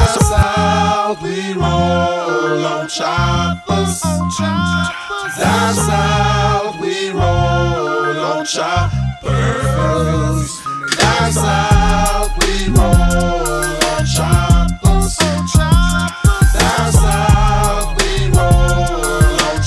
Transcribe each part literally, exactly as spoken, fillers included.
south we roll on choppers. Down south we roll on choppers. Down south we roll on choppers. Down south we roll on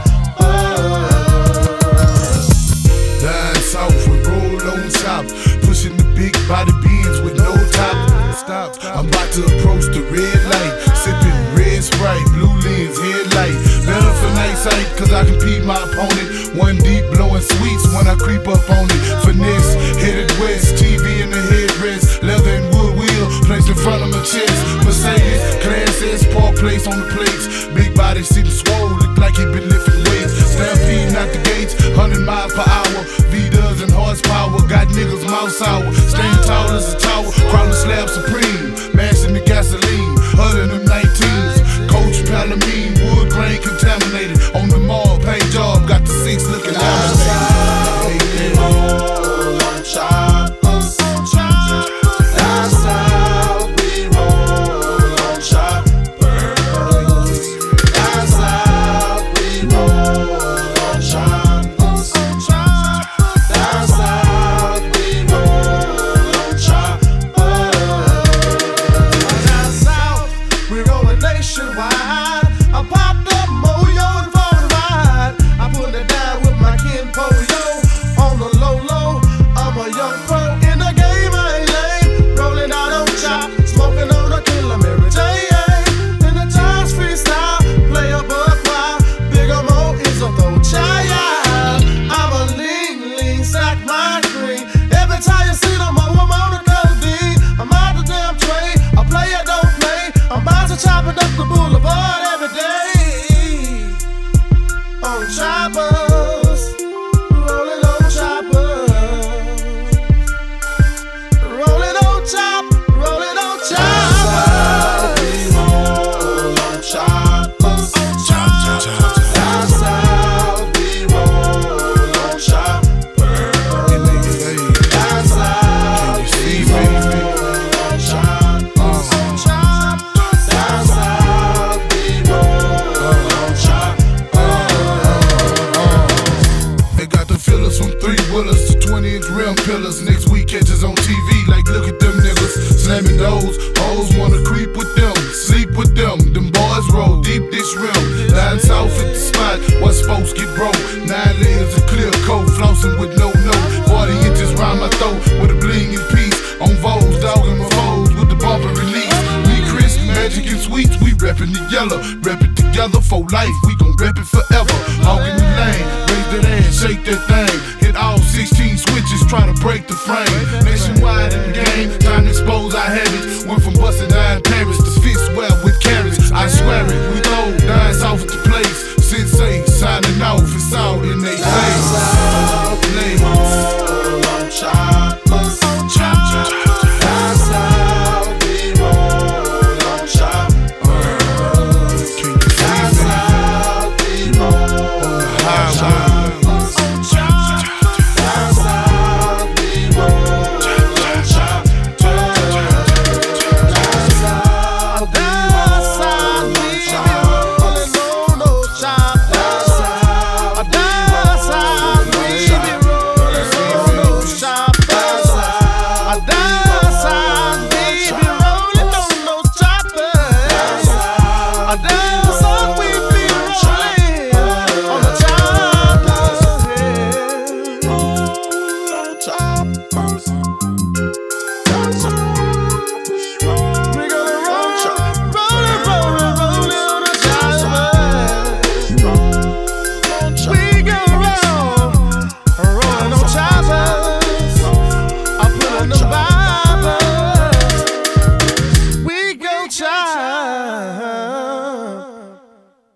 choppers. Down south we roll on choppers, pushing the big body beans with no top. Stop. I'm about to approach the red light, sipping red Sprite, blue lens, headlight. Better for night sight, cause I can beat my opponent. One deep blowing sweets when I creep up on it. Finesse, headed west, T V in the headrest, leather and wood wheel placed in front of my chest. Mercedes, Class S, Park Place on the plates. Big body sitting swole, look like he been lifting weights. Stampeding out the gates, one hundred miles per hour. V-Dubs and horsepower, got niggas mouth sour. Staying tall as a tower, crawling slab supreme. Mashing the gasoline, other than them nineteens. Coach Palomine, wood grain contaminated. On the mall, pay job, got the six looking down south we roll on choppers. Down south we roll on choppers. Down south we roll on choppers. Down south we roll on choppers. Down south we rollin' nationwide. I popped up Moyo and for the ride. I put it down with my kin Polio. On the low low, I'm a young pro in the game. I ain't lame, rolling out on chop, smoking on a killer every day. In the times freestyle, play a buck wild. Bigger Mo is a throw child. I'm a lean, lean sack my green. Every time you see the Mo, I'm on the codeine. I'm out the damn train. I play it, don't play. I'm about to chop it up the boulevard every day. On choppers, rolling on choppers, rolling on chop, rolling on choppers. We roll on choppers. Down south we roll on choppers. Down south we roll on choppers. Down south we roll on choppers. They got the fillers from three wheelers to twenty inch rim pillars. Next week catches on T V like look at them niggas slamming those hoes, wanna creep with them, sleep with them. Them boys roll deep dish rim. Down south at the spot where folks get broke. Nine lanes of clear coat, flossing with no note. Forty inches round my throat with a bling in peace. On Vogues, dogging my foes with the bumper release. We crisp, magic and sweets, we reppin' the yellow. Rep it together for life, we gon' rep it forever. Hog in the lane, raise that ass, shake that thing. Hit all sixteen switches, try to break the frame. Nationwide in the game, time to expose our habits. Went from busting